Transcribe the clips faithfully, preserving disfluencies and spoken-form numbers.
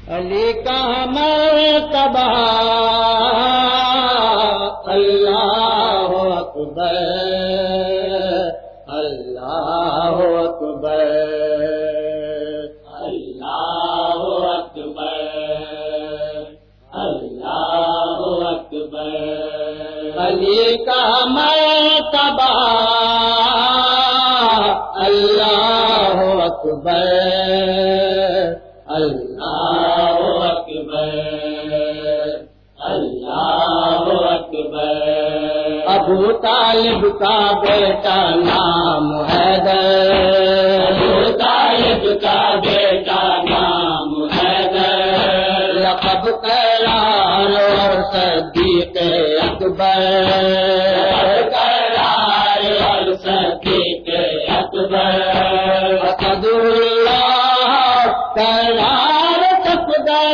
علی کا مرتبہ اللہ اکبر اللہ اکبر اللہ اکبر اللہ اکبر علی کا مرتبہ اللہ اکبر اللہ اکبر اللہ اکبر ابو طالب کا بیٹا نام حیدر ابو طالب کا بیٹا نام حیدر لقب قرار اور صدیق اکبر لقب قرار اور صدیق اکبر اسد اللہ قرار تقدر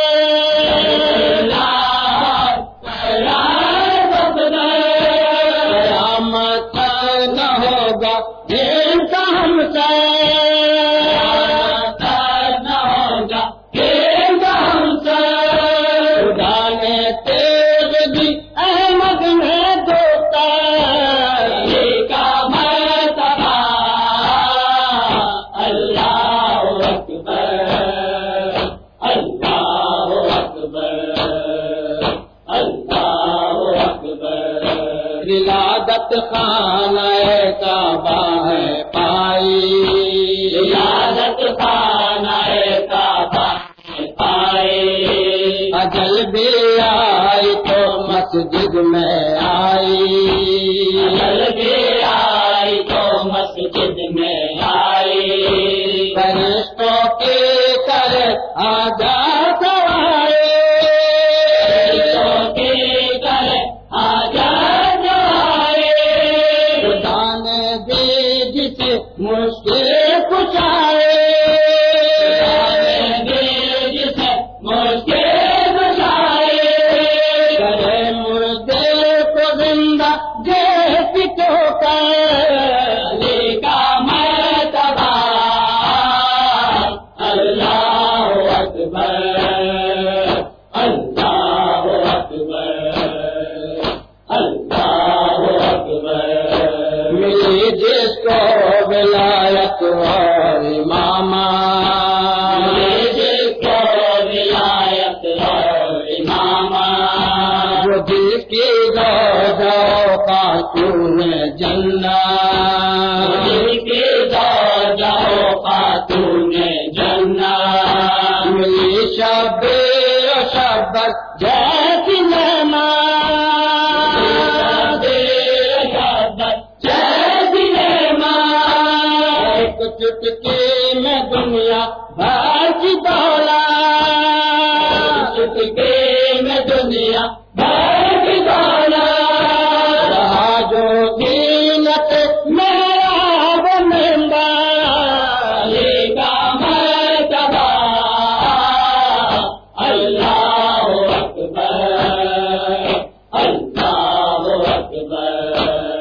ولادت خانہ کعبہ ہے پائی ولادت خانہ کعبہ ہے پائی اجل بھی آئی تو مسجد میں آئی اجل بھی آئی تو مسجد میں آئی فرشتوں کے کر آزاد مشکل کچھ آئے مشکل کچھ آئے کرے مردے کو زندہ جیسی کو علی کا مرتبہ اللہ اکبر اللہ اکبر اللہ اکبر ملی جس کو ولایت اور امامہ جس کو ولایت اور امامہ جو دل کی دو خاتون جنت دل کی دو خاتون جنت ملی شبیر شبت جیسی مہمان چٹکی میں دنیا بھر کی دولت چٹکی میں دنیا بھر کی دولت رہا جو زینت میرا بنندہ علی کا مرتبہ اللہ اکبر اللہ اکبر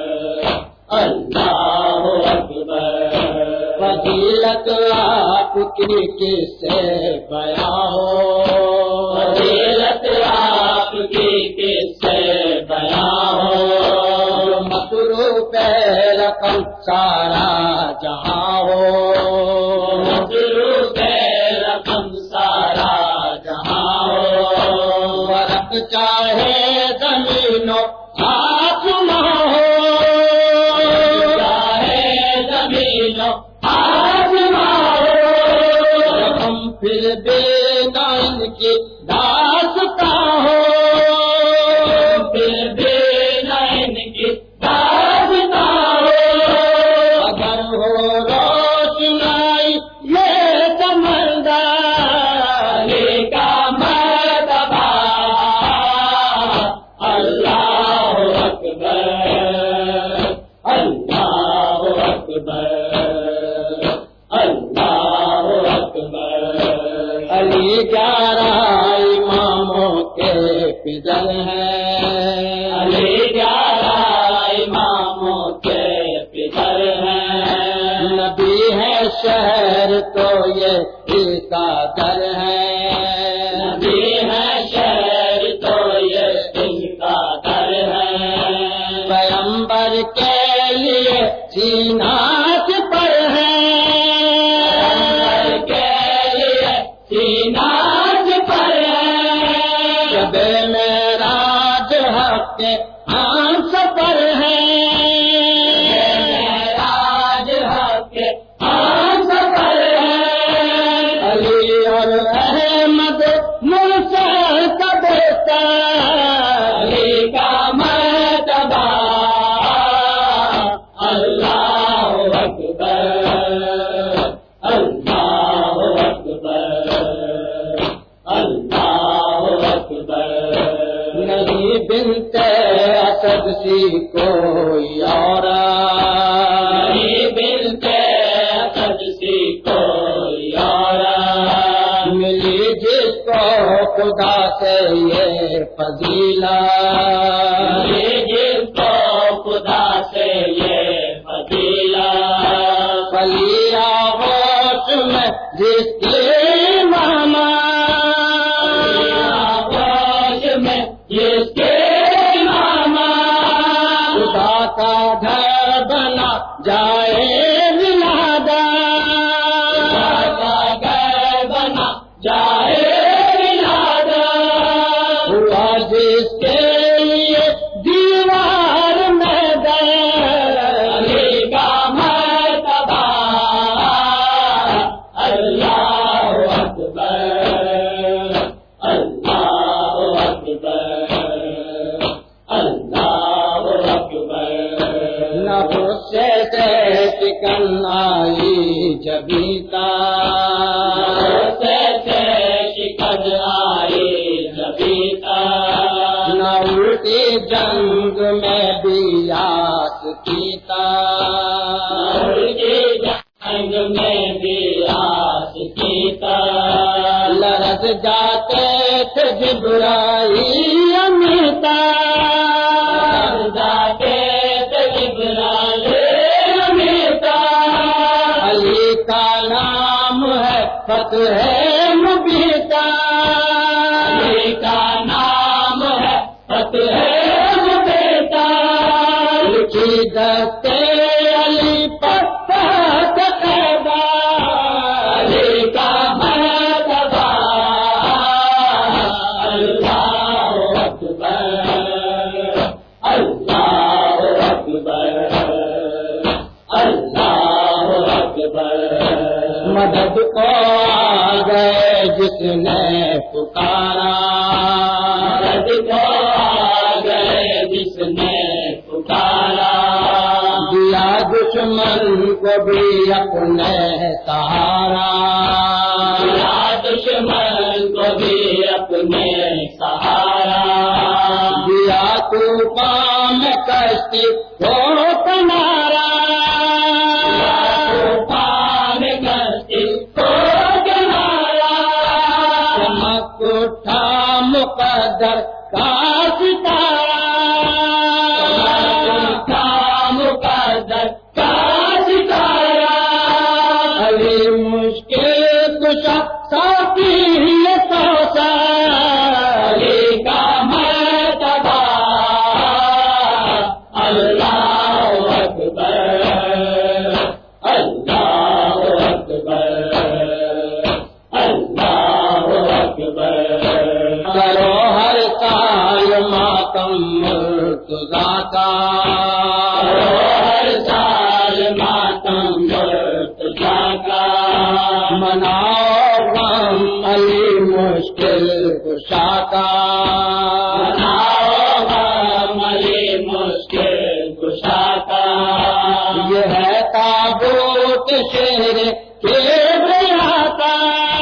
اللہ اکبر فضیلت آپ کی کس سے بیاں ہو فضیلت آپ کی کس سے بیاں ہو مصروف رقم سارا جہاں ہو مصروف رقم سارا جہاں ہو فرق چاہے زمینوں آسماں ہو چاہے زمینوں پھر بھی نہ ان کی داستاں ہو پھر بھی نہ ان کی داستاں ہو اگر ہو روشنائی یہ سمندر علی کا مرتبہ اللہ اکبر اللہ اکبر اللہ اکبر علی گیارہ اماموں کے فضل ہیں علی گیارہ اماموں کے فضل ہیں نبی ہے شہر تو یہ اس کا در ہے کی ناز پر ہے، شب معراج حق کے ہنس پر ہے، معراج حق کے ہنس پر ہے، علی اور احمد مرسل کا بیٹا، علی کا مرتبہ اللہ اکبر اللہ اکبر اللہ اکبر، نہیں بنت اسد سی کوئی اور، نہیں بنت اسد سی کوئی اور، ملی جس کو خدا سے یہ فضیلت، ملی جس کو خدا سے یہ فضیلت، فلی آغوش میں جس کی ماما، فلی آغوش میں جس کے ماما، خدا کا گھر بنا جائے ولادت، خدا کا گھر بنا جائے ولادت، ہوا جس کے لیے دیوار میں در، علی کا مرتبہ اللہ اکبر اللہ اکبر اللہ اکبر، نفس سے شکن آئی جبیتا، نفس سے شکن آئی جبیتا، نہ الٹی جنگ میں بھی آس کیتا، نہ الٹی جنگ میں بھی آس کیتا، لرز جاتے تھے جبرائیل امیتا، لرز جاتے تھے جبرائیل امیتا، علی کا نام ہے فتح مبیتا، علی کا نام ہے فتح مبیتا، لکھی دستے علی پر تحت قیدا، علی کا مرتبہ اللہ اکبر اللہ اکبر اللہ اکبر، مدد کو آ گئے جس نے پکارا، مدد کو آ گئے جس نے پکارا، دیا دشمن کو بھی اپنے سہارا، دیا دشمن کو بھی اپنے سہارا، دیا طوفان میں کشتی کو کنارا، دیا طوفان میں کشتی کو کنارا، چمک اٹھا مقدر کا ستارہ، چمک اٹھا مقدر کا ستارہ، علی مشکل کشا ساتھی توسا، علی کا مرتبہ اللہ اکبر اللہ اکبر اللہ اکبر، کرو ہر سال ماتم مرتضیٰ کا، کرو ہر سال ماتم مرتضیٰ کا، مناؤ غم علی مشکل کشا کا، مناؤ غم علی مشکل کشا کا، یہ ہے تابوت شیر کبریا کا،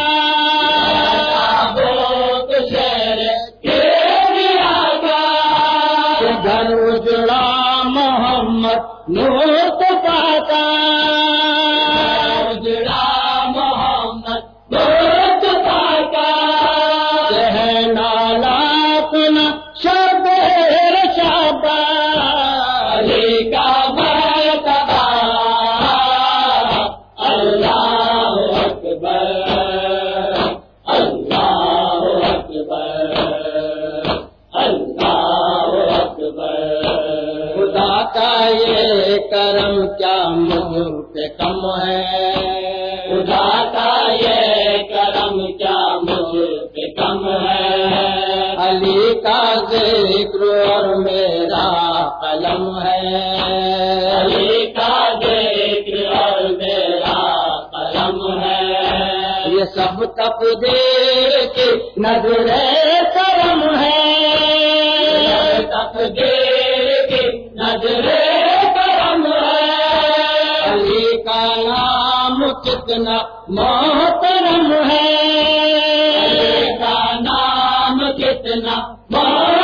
تابوت شیر کبریا کا، گھر اجڑا محمد نور تو پاتا، اجڑا محمد نور تو پاتا، ہے نالا اپنا شبیر شابہ، علی کا مرتبہ اللہ اکبر اللہ اکبر اللہ اکبر، خدا کا یہ کرم کیا مجھ پہ کم ہے، خدا کا یہ کرم کیا کا ذکر اور میرا قلم ہے، علی کا ذکر اور میرا قلم ہے، یہ سب تقدیر کی نظر کرم ہے، یہ سب تقدیر کی نظر کرم ہے، علی کا نام کتنا محترم ہے، علی کا نام کتنا محترم